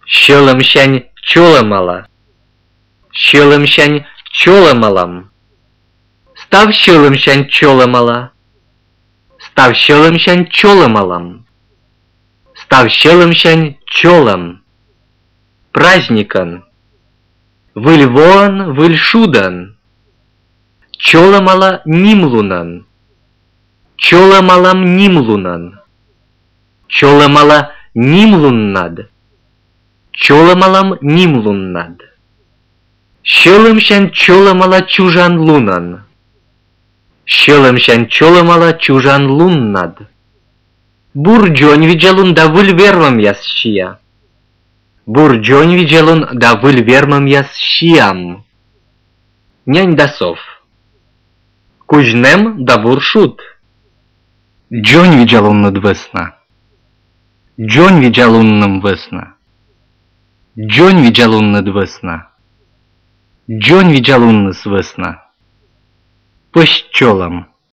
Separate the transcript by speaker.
Speaker 1: Щелымщань чолымала. Щелымщань чолымалам. Став щелымщань чолымала. Став щелымщань чолымалам. Став щелымщань чолым. Праздникан. Выльвон, выльшудан. Чолымала нимлунан. Чолымалам нимлунан. Чолымала нимлуннад. Чолымалам нимлуннад. Щелымщань чолымала чужан лунан. Щелымщань чолымала чужан луннад. Бурджонь виджелун да выльвермам яс щия. Бурджонь виджелун да выльвермам яс щиам. Нянь да сов. Кузьнем да вуршут. Джонь виджелун над весна. Джонь виджелунным весна. Джонь виджелун над весна. Джонь виджелунныс весна. По щелам.